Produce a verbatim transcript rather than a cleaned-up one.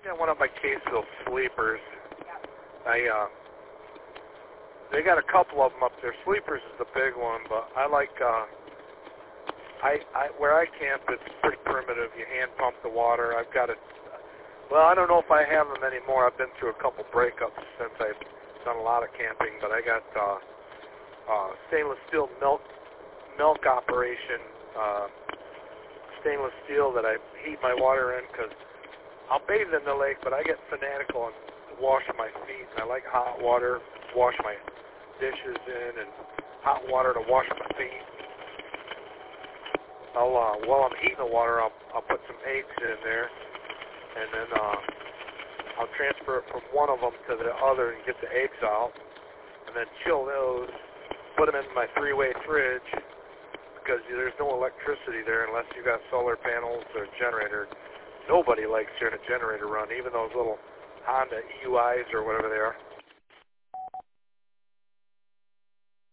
got one of my Caseville Sleepers. I uh, they got a couple of them up there. Sleepers is the big one, but I like uh, I, I where I camp. It's pretty primitive. You hand pump the water. I've got it. Well, I don't know if I have them anymore. I've been through a couple breakups since I've done a lot of camping, but I got uh, uh, stainless steel milk milk operation. Uh, stainless steel that I heat my water in because I'll bathe in the lake, but I get fanatical and wash my feet, and I like hot water, wash my dishes in, and hot water to wash my feet. I'll, uh, while I'm heating the water, I'll, I'll put some eggs in there, and then uh, I'll transfer it from one of them to the other and get the eggs out, and then chill those, put them in my three-way fridge, because there's no electricity there unless you got solar panels or generator. Nobody likes hearing a generator run, even those little Honda E U Is or whatever they are.